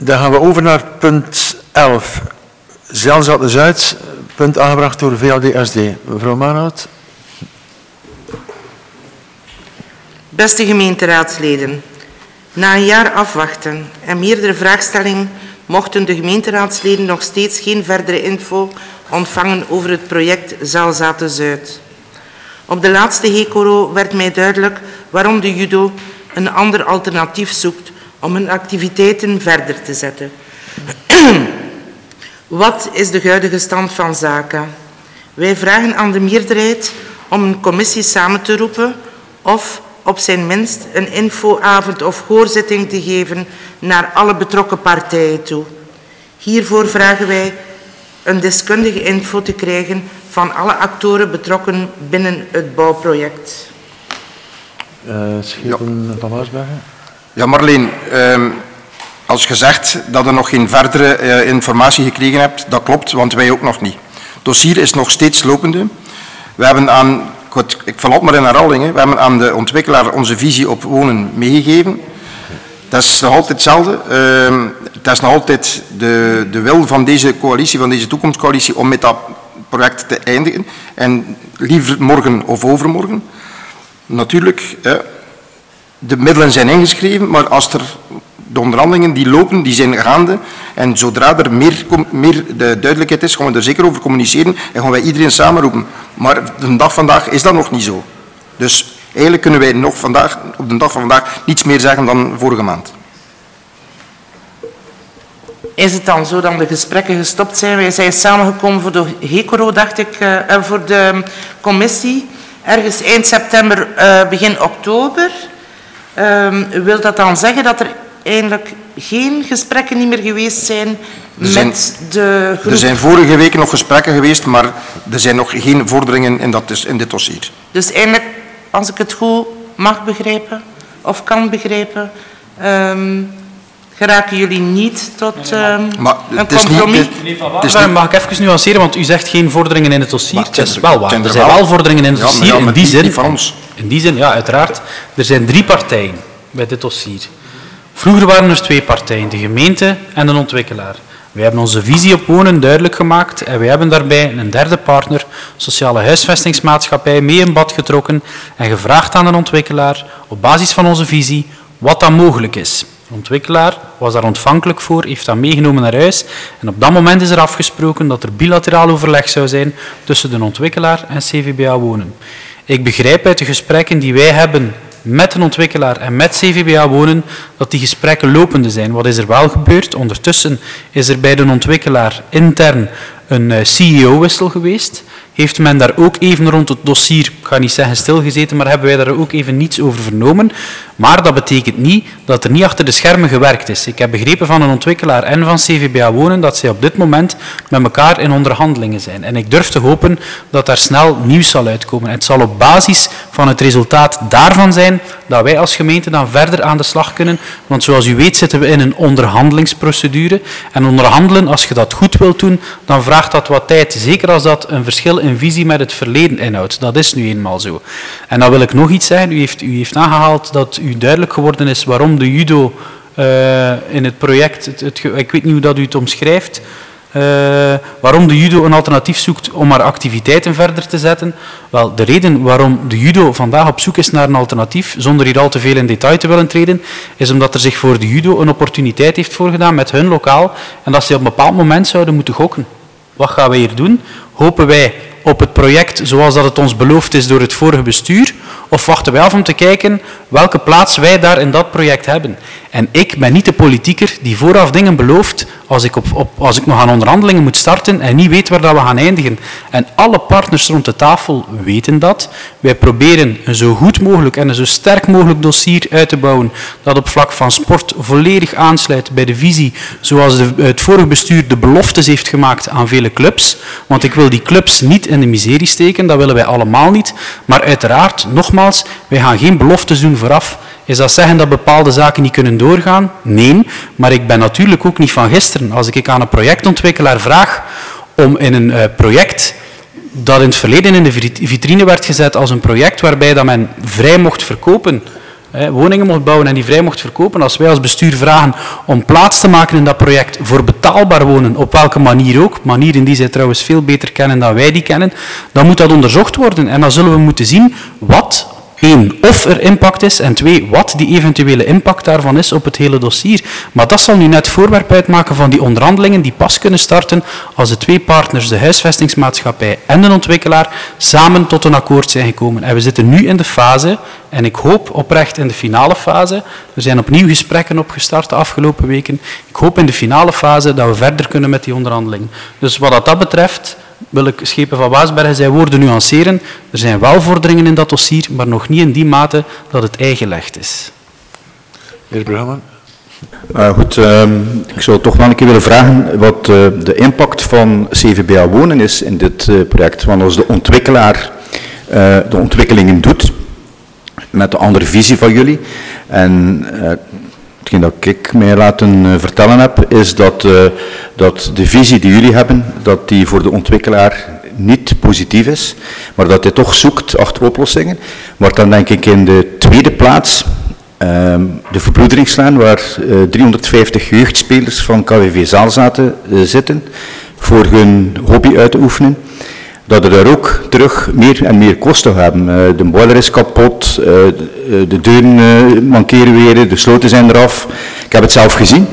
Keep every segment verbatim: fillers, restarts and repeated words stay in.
Dan gaan we over naar punt elf. Zelzate Zuid, punt aangebracht door V L D S D. Mevrouw Maanhout. Beste gemeenteraadsleden, na een jaar afwachten en meerdere vraagstellingen mochten de gemeenteraadsleden nog steeds geen verdere info ontvangen over het project Zelzate Zuid. Op de laatste Hekoro werd mij duidelijk waarom de judo een ander alternatief zoekt om hun activiteiten verder te zetten. Wat is de huidige stand van zaken? Wij vragen aan de meerderheid om een commissie samen te roepen of op zijn minst een infoavond of hoorzitting te geven naar alle betrokken partijen toe. Hiervoor vragen wij een deskundige info te krijgen van alle actoren betrokken binnen het bouwproject. Uh, Schepen ja. van Maasbergen. Ja, Marleen, uh, als gezegd dat je nog geen verdere uh, informatie gekregen hebt, dat klopt, want wij ook nog niet. Het dossier is nog steeds lopende. We hebben aan, goed, ik val op maar in herhaling, we hebben aan de ontwikkelaar onze visie op wonen meegegeven. Dat is nog altijd hetzelfde. Uh, dat is nog altijd de, de wil van deze coalitie, van deze toekomstcoalitie, om met dat project te eindigen. En liever morgen of overmorgen. Natuurlijk, uh, de middelen zijn ingeschreven, maar als er de onderhandelingen die lopen, die zijn gaande. En zodra er meer, meer de duidelijkheid is, gaan we er zeker over communiceren en gaan wij iedereen samenroepen. Maar de dag vandaag is dat nog niet zo. Dus eigenlijk kunnen wij nog vandaag, op de dag van vandaag niets meer zeggen dan vorige maand. Is het dan zo dat de gesprekken gestopt zijn? Wij zijn samengekomen voor de Hekoro, dacht ik, uh, voor de commissie. Ergens eind september, uh, begin oktober. Um, wil dat dan zeggen dat er eigenlijk geen gesprekken niet meer geweest zijn, er zijn met de groep? Er zijn vorige weken nog gesprekken geweest, maar er zijn nog geen vorderingen in, dat, in dit dossier. Dus eigenlijk, als ik het goed mag begrijpen, of kan begrijpen, um, geraken jullie niet tot um, maar een compromis? Niet, het, het mag ik even nuanceren, want u zegt geen vorderingen in het dossier. Het is wel waar. Er zijn wel vorderingen in het dossier. Ja, ja, in die zin, niet van ons. In die zin, ja, uiteraard. Er zijn drie partijen bij dit dossier. Vroeger waren er twee partijen, de gemeente en de ontwikkelaar. Wij hebben onze visie op wonen duidelijk gemaakt en wij hebben daarbij een derde partner, Sociale Huisvestingsmaatschappij, mee in bad getrokken en gevraagd aan de ontwikkelaar op basis van onze visie wat dan mogelijk is. De ontwikkelaar was daar ontvankelijk voor, heeft dat meegenomen naar huis en op dat moment is er afgesproken dat er bilateraal overleg zou zijn tussen de ontwikkelaar en C V B A Wonen. Ik begrijp uit de gesprekken die wij hebben met een ontwikkelaar en met C V B A Wonen, dat die gesprekken lopende zijn. Wat is er wel gebeurd? Ondertussen is er bij de ontwikkelaar intern een C E O-wissel geweest. Heeft men daar ook even rond het dossier, ik ga niet zeggen stilgezeten, maar hebben wij daar ook even niets over vernomen. Maar dat betekent niet dat er niet achter de schermen gewerkt is. Ik heb begrepen van een ontwikkelaar en van C V B A Wonen dat zij op dit moment met elkaar in onderhandelingen zijn. En ik durf te hopen dat daar snel nieuws zal uitkomen. Het zal op basis van het resultaat daarvan zijn dat wij als gemeente dan verder aan de slag kunnen. Want zoals u weet zitten we in een onderhandelingsprocedure. En onderhandelen, als je dat goed wilt doen, dan vraagt dat wat tijd. Zeker als dat een verschil in visie met het verleden inhoudt. Dat is nu eenmaal zo. En dan wil ik nog iets zeggen. U heeft, u heeft aangehaald dat u duidelijk geworden is waarom de judo uh, in het project, het, het, ik weet niet hoe dat u het omschrijft, uh, waarom de judo een alternatief zoekt om haar activiteiten verder te zetten. Wel, de reden waarom de judo vandaag op zoek is naar een alternatief, zonder hier al te veel in detail te willen treden, is omdat er zich voor de judo een opportuniteit heeft voorgedaan met hun lokaal en dat ze op een bepaald moment zouden moeten gokken. Wat gaan wij hier doen? Hopen wij op het project zoals dat het ons beloofd is door het vorige bestuur? Of wachten wij af om te kijken welke plaats wij daar in dat project hebben? En ik ben niet de politieker die vooraf dingen belooft als ik, op, op, als ik nog aan onderhandelingen moet starten en niet weet waar dat we gaan eindigen. En alle partners rond de tafel weten dat. Wij proberen een zo goed mogelijk en een zo sterk mogelijk dossier uit te bouwen dat op vlak van sport volledig aansluit bij de visie zoals de, het vorige bestuur de beloftes heeft gemaakt aan vele clubs. Want ik wil die clubs niet in de miserie steken, dat willen wij allemaal niet. Maar uiteraard, nogmaals, wij gaan geen beloftes doen vooraf. Is dat zeggen dat bepaalde zaken niet kunnen doorgaan? Nee, maar ik ben natuurlijk ook niet van gisteren. Als ik aan een projectontwikkelaar vraag om in een uh, project dat in het verleden in de vitrine werd gezet als een project waarbij dat men vrij mocht verkopen hè, woningen mocht bouwen en die vrij mocht verkopen, als wij als bestuur vragen om plaats te maken in dat project voor betaalbaar wonen, op welke manier ook, manieren die zij trouwens veel beter kennen dan wij die kennen, dan moet dat onderzocht worden. En dan zullen we moeten zien wat... Eén, of er impact is, en twee, wat die eventuele impact daarvan is op het hele dossier. Maar dat zal nu net voorwerp uitmaken van die onderhandelingen die pas kunnen starten als de twee partners, de huisvestingsmaatschappij en de ontwikkelaar, samen tot een akkoord zijn gekomen. En we zitten nu in de fase, en ik hoop oprecht in de finale fase, er zijn opnieuw gesprekken opgestart de afgelopen weken, ik hoop in de finale fase dat we verder kunnen met die onderhandelingen. Dus wat dat betreft... wil ik Schepen van Waasbergen zijn woorden nuanceren. Er zijn wel vorderingen in dat dossier, maar nog niet in die mate dat het eigelegd is. Meneer Bruggeman. Uh, goed, uh, ik zou toch nog een keer willen vragen wat uh, de impact van C V B A Wonen is in dit uh, project. Want als de ontwikkelaar uh, de ontwikkelingen doet, met de andere visie van jullie, en uh, hetgeen dat ik mij laten uh, vertellen heb, is dat, uh, dat de visie die jullie hebben, dat die voor de ontwikkelaar niet positief is, maar dat hij toch zoekt achter oplossingen. Maar dan denk ik in de tweede plaats uh, de verbroederingslijn, waar uh, driehonderdvijftig jeugdspelers van K V V Zaalzaten uh, zitten, voor hun hobby uit te oefenen. Dat er daar ook terug meer en meer kosten hebben. Uh, de boiler is kapot, uh, de deuren uh, mankeren weer, de sloten zijn eraf. Ik heb het zelf gezien.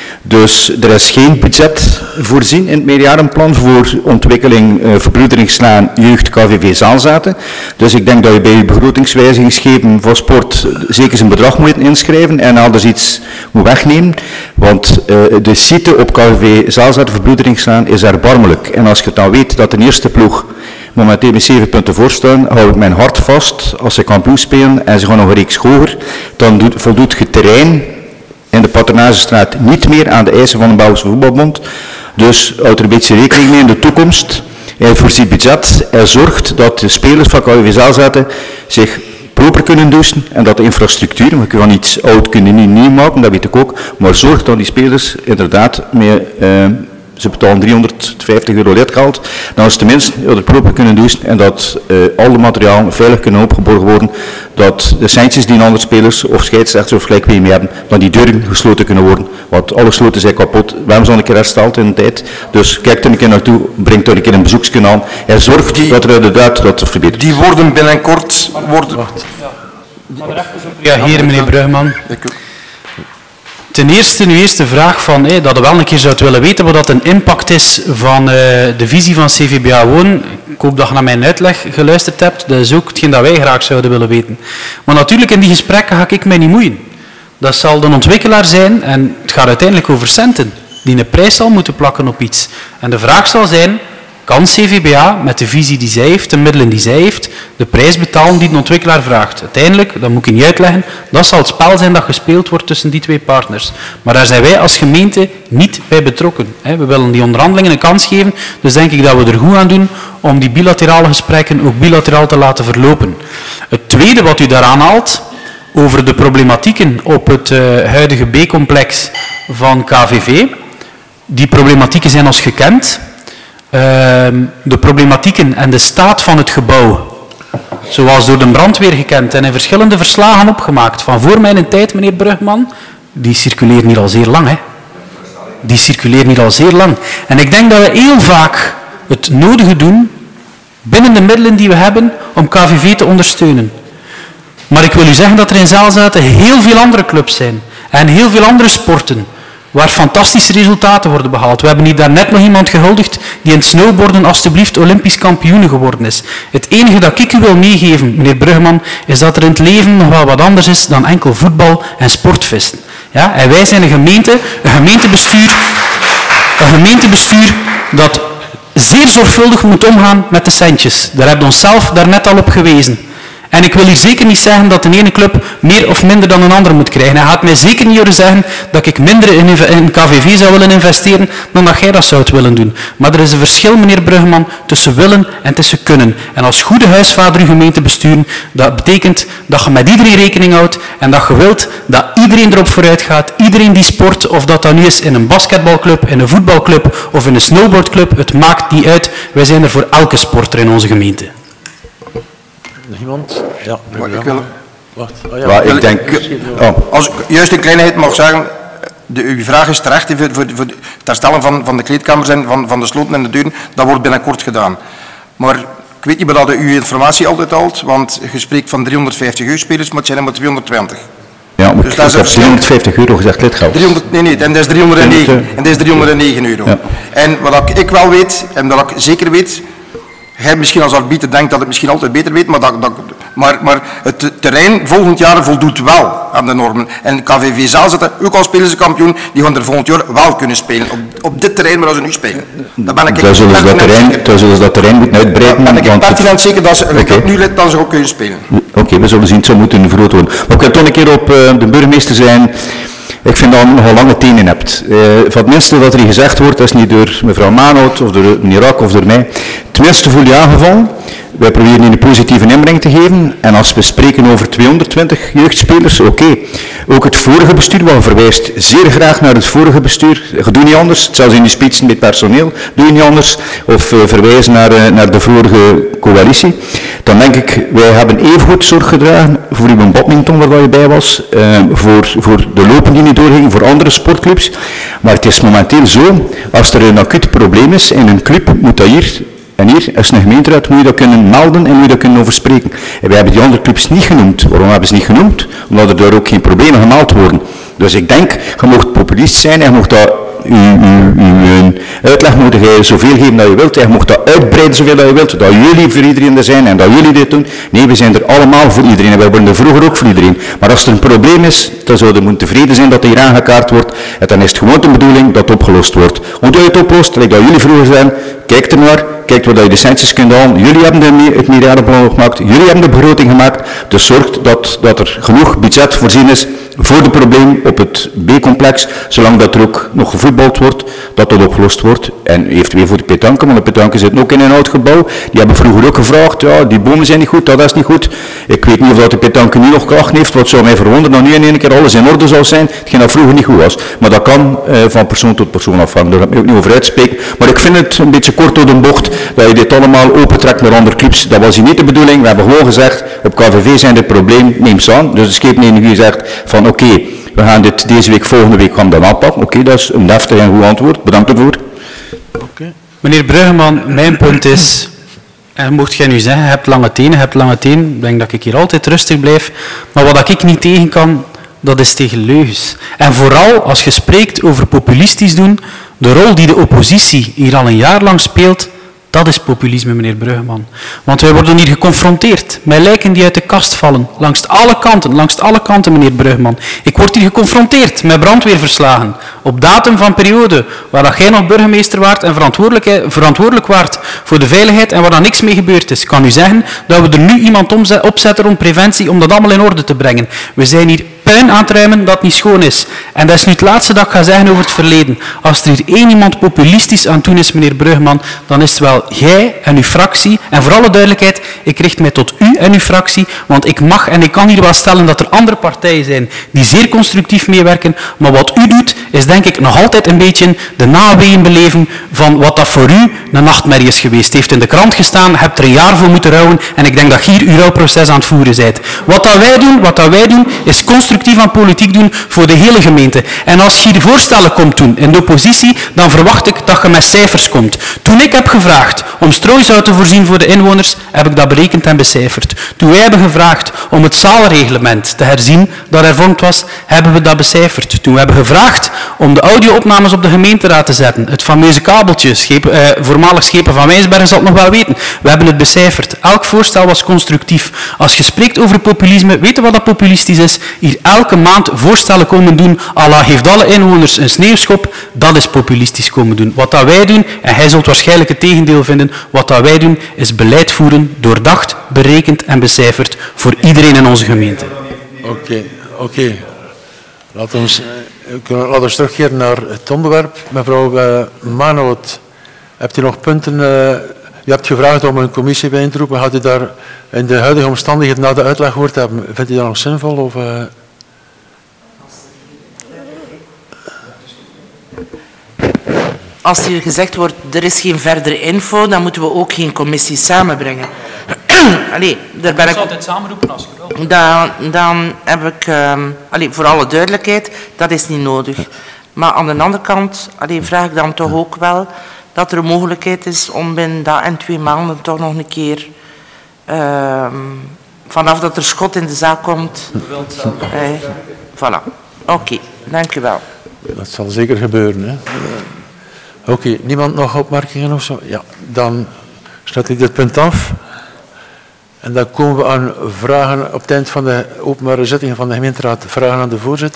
Dus er is geen budget voorzien in het meerjarenplan voor ontwikkeling, uh, verbroederingslaan, jeugd, K V V Zaalzaten. Dus ik denk dat je bij je begrotingswijzigingsschepen voor sport zeker zijn bedrag moet inschrijven en anders iets moet wegnemen. Want uh, de site op K V V Zaalzaten verbroederingslaan is erbarmelijk. En als je dan weet dat de eerste ploeg momenteel met zeven punten voor staan, hou ik mijn hart vast als ze kampioen spelen en ze gaan nog een reeks hoger, dan doet, voldoet je terrein in de Patronagestraat niet meer aan de eisen van de Belgische Voetbalbond. Dus houd er een beetje rekening mee in de toekomst. Hij voorziet budget, hij zorgt dat de spelers van K V V Zaalzaten zich proper kunnen douchen en dat de infrastructuur, want je kan iets oud kunnen niet nieuw maken, dat weet ik ook, maar zorg dat die spelers inderdaad mee, uh, ze betalen driehonderdvijftig euro lidgeld, dan is tenminste dat ze proper kunnen douchen en dat uh, al de materiaal veilig kunnen opgeborgen worden, dat de centjes die andere spelers of scheidsrechters of gelijk wie mee hebben, dat die deuren gesloten kunnen worden, want alle sloten zijn kapot. We hebben ze een keer hersteld in de tijd, dus kijk er een keer naartoe, breng er een keer een bezoekje aan en zorg die, dat er inderdaad dat verbetert. Die worden binnenkort... Worden... Wacht. Reageren, meneer Bruggeman. Ten eerste, uw eerste vraag van, hey, dat je wel een keer zou willen weten wat dat een impact is van uh, de visie van C V B A Wonen. Ik hoop dat je naar mijn uitleg geluisterd hebt. Dat is ook hetgeen dat wij graag zouden willen weten. Maar natuurlijk, in die gesprekken ga ik mij niet moeien. Dat zal de ontwikkelaar zijn en het gaat uiteindelijk over centen, die een prijs zal moeten plakken op iets. En de vraag zal zijn, kan C V B A met de visie die zij heeft, de middelen die zij heeft, de prijs betalen die de ontwikkelaar vraagt? Uiteindelijk, dat moet ik niet uitleggen, dat zal het spel zijn dat gespeeld wordt tussen die twee partners. Maar daar zijn wij als gemeente niet bij betrokken. We willen die onderhandelingen een kans geven, dus denk ik dat we er goed aan doen om die bilaterale gesprekken ook bilateraal te laten verlopen. Het tweede wat u daaraan haalt, over de problematieken op het uh, huidige B-complex van K V V, die problematieken zijn ons gekend. Uh, de problematieken en de staat van het gebouw, zoals door de brandweer gekend en in verschillende verslagen opgemaakt, van voor mijn tijd, meneer Bruggeman, die circuleren hier al zeer lang. Hè. Die circuleren hier al zeer lang. En ik denk dat we heel vaak het nodige doen, binnen de middelen die we hebben, om K V V te ondersteunen. Maar ik wil u zeggen dat er in Zaalzaten heel veel andere clubs zijn en heel veel andere sporten, waar fantastische resultaten worden behaald. We hebben hier daarnet nog iemand gehuldigd die in het snowboarden alstublieft Olympisch kampioen geworden is. Het enige dat ik u wil meegeven, meneer Bruggeman, is dat er in het leven nog wel wat anders is dan enkel voetbal en sportvissen. Ja? En wij zijn een gemeente, een gemeentebestuur, een gemeentebestuur dat zeer zorgvuldig moet omgaan met de centjes. Daar hebben we onszelf daarnet al op gewezen. En ik wil u zeker niet zeggen dat de ene club meer of minder dan een andere moet krijgen. Hij gaat mij zeker niet horen zeggen dat ik minder in, in K V V zou willen investeren dan dat jij dat zou willen doen. Maar er is een verschil, meneer Bruggeman, tussen willen en tussen kunnen. En als goede huisvader uw gemeente besturen, dat betekent dat je met iedereen rekening houdt en dat je wilt dat iedereen erop vooruit gaat, iedereen die sport, of dat dat nu is in een basketbalclub, in een voetbalclub of in een snowboardclub, het maakt niet uit. Wij zijn er voor elke sporter in onze gemeente. Iemand? Ja, maar ik wil, Wacht. Oh, ja. Maar ik denk... Oh. Als ik juist een kleinigheid mag zeggen, de, uw vraag is terecht voor, voor, voor het herstellen van, van de kleedkamers en van, van de sloten en de deuren. Dat wordt binnenkort gedaan. Maar ik weet niet of dat u uw informatie altijd houdt, want je spreekt van driehonderdvijftig jeugdspelers, maar het zijn er maar tweehonderdtwintig. Ja, maar Dus ik dat is heb een tweehonderdvijftig euro gezegd lidgeld. driehonderd, nee, nee, en dat is driehonderdnegen, en dat is driehonderdnegen euro. Ja. En wat ik, ik wel weet, en dat ik zeker weet, jij misschien als arbiter denkt dat het misschien altijd beter weet, maar, dat, dat, maar, maar het terrein volgend jaar voldoet wel aan de normen. En K V V Zaal zitten, ook al spelen ze kampioen, die gaan er volgend jaar wel kunnen spelen. Op, op dit terrein waar ze nu spelen. Daar ben ik Daar zullen ze dat terrein, daar zullen ze dat terrein moeten uitbreiden. ben ik want pertinent het- zeker dat ze Oké. dat nu dat ze ook kunnen spelen. Oké, okay, we zullen zien, het zou moeten vergroot worden. Maar ik wil toch een keer op uh, de burgemeester zijn. Ik vind dat je nogal lange tenen hebt. Uh, van het minste wat er hier gezegd wordt, dat is niet door mevrouw Maanhout of door meneer Rak of door mij. Tenminste voel je aangevallen. Wij proberen hier een positieve inbreng te geven. En als we spreken over tweehonderdtwintig jeugdspelers, oké. Okay. Ook het vorige bestuur, wat verwijst zeer graag naar het vorige bestuur. Je doet niet anders, zelfs in de spitsen met personeel doe je niet anders. Of uh, verwijzen naar, uh, naar de vorige coalitie. Dan denk ik, wij hebben evengoed zorg gedragen voor uw badminton waar je bij was. Uh, voor, voor de lopen die niet doorgingen, voor andere sportclubs. Maar het is momenteel zo, als er een acuut probleem is in een club, moet dat hier... En hier, als een gemeenteraad, moet je dat kunnen melden en moet je dat kunnen overspreken. En wij hebben die andere clubs niet genoemd. Waarom hebben ze niet genoemd? Omdat er daar ook geen problemen gemeld worden. Dus ik denk, je mocht populist zijn en je mocht dat, uw, uw, uw uitleg moet je zoveel geven dat je wilt. En je mocht dat uitbreiden zoveel dat je wilt. Dat jullie voor iedereen er zijn en dat jullie dit doen. Nee, we zijn er allemaal voor iedereen en wij worden er vroeger ook voor iedereen. Maar als er een probleem is, dan zouden we moeten tevreden zijn dat er hier aangekaart wordt. En dan is het gewoon de bedoeling dat het opgelost wordt. Hoe doe je het oplost? Like dat jullie vroeger zijn, kijk er naar. Kijk waar je de centjes kunt halen. Jullie hebben de, het meerjarenplan gemaakt. Jullie hebben de begroting gemaakt. Dus zorgt dat, dat er genoeg budget voorzien is voor de probleem op het B-complex. Zolang dat er ook nog gevoetbald wordt, dat dat opgelost wordt. En eventueel voor de petanken, want de petanken zitten ook in een oud gebouw. Die hebben vroeger ook gevraagd, ja, die bomen zijn niet goed, dat is niet goed. Ik weet niet of dat de petanken nu nog kracht heeft. Wat zou mij verwonderen dat nu in één keer alles in orde zou zijn. Hetgeen dat vroeger niet goed was. Maar dat kan uh, van persoon tot persoon afhangen. Daar ga ik me ook niet over uitspreken. Maar ik vind het een beetje kort door de bocht dat je dit allemaal opentrekt naar andere clubs. Dat was hier niet de bedoeling. We hebben gewoon gezegd, op K V V zijn dit probleem, neem ze aan. Dus de scheepnemer zegt van oké, okay, we gaan dit deze week, volgende week gaan we dat aanpakken. Oké, okay, dat is een deftig en goed antwoord. Bedankt ervoor. Okay. Meneer Bruggeman, mijn punt is, en mocht jij nu zeggen, je hebt lange tenen, je hebt lange tenen, ik denk dat ik hier altijd rustig blijf, maar wat ik niet tegen kan, dat is tegen leugens. En vooral als je spreekt over populistisch doen, de rol die de oppositie hier al een jaar lang speelt, dat is populisme, meneer Bruggeman. Want wij worden hier geconfronteerd met lijken die uit de kast vallen. Langs alle kanten, langs alle kanten, meneer Bruggeman. Ik word hier geconfronteerd met brandweerverslagen. Op datum van periode waar dat jij nog burgemeester waart en verantwoordelijk, verantwoordelijk waart voor de veiligheid en waar dan niks mee gebeurd is. Ik kan u zeggen dat we er nu iemand opzetten rond preventie om dat allemaal in orde te brengen. We zijn hier puin aan het ruimen dat niet schoon is. En dat is nu het laatste dat ik ga zeggen over het verleden. Als er hier één iemand populistisch aan het doen is, meneer Bruggeman, dan is het wel jij en uw fractie. En voor alle duidelijkheid, ik richt mij tot u en uw fractie, want ik mag en ik kan hier wel stellen dat er andere partijen zijn die zeer constructief meewerken. Maar wat u doet, is denk ik nog altijd een beetje de naweeën beleven van wat dat voor u een nachtmerrie is geweest. Het heeft in de krant gestaan, hebt er een jaar voor moeten rouwen en ik denk dat je hier uw rouwproces aan het voeren bent. Wat dat wij doen, wat dat wij doen, is constructief aan politiek doen voor de hele gemeente. En als je hier voorstellen komt doen in de oppositie, dan verwacht ik dat je met cijfers komt. Toen ik heb gevraagd om strooisout te voorzien voor de inwoners, heb ik dat berekend en becijferd. Toen wij hebben gevraagd om het zaalreglement te herzien, dat hervormd was, hebben we dat becijferd. Toen we hebben gevraagd om de audio-opnames op de gemeenteraad te zetten, het fameuze kabeltje, schepen, eh, voormalig schepen van Wijnsbergen zal het nog wel weten, we hebben het becijferd. Elk voorstel was constructief. Als je spreekt over populisme, weet je wat dat populistisch is? Hier elke maand voorstellen komen doen, Allah geeft alle inwoners een sneeuwschop, dat is populistisch komen doen. Wat dat wij doen, en hij zult waarschijnlijk het tegendeel vinden, wat dat wij doen, is beleid voeren, doordacht, berekend en becijferd voor iedereen in onze gemeente. Oké, okay, oké. Okay. Laten we eens terugkeren naar het onderwerp. Mevrouw uh, Maanhout, hebt u nog punten? Uh, u hebt gevraagd om een commissie bij te roepen. Had u daar in de huidige omstandigheden na de uitleg gehoord hebben? Vindt u dat nog zinvol? Of, uh... Als hier gezegd wordt, er is geen verdere info, dan moeten we ook geen commissie samenbrengen. allee, daar ben Ik ik... zal altijd samenroepen als je wilt. Dan, dan heb ik, um, allee, voor alle duidelijkheid, dat is niet nodig. Maar aan de andere kant allee, vraag ik dan toch ook wel dat er een mogelijkheid is om binnen dat en twee maanden toch nog een keer, um, vanaf dat er schot in de zaak komt. Eh, voilà. Oké, okay, dank u wel. Dat zal zeker gebeuren. Hè. Oké, okay, niemand nog opmerkingen of zo? Ja, dan sluit ik dit punt af. En dan komen we aan vragen op het eind van de openbare zitting van de gemeenteraad. Vragen aan de voorzitter.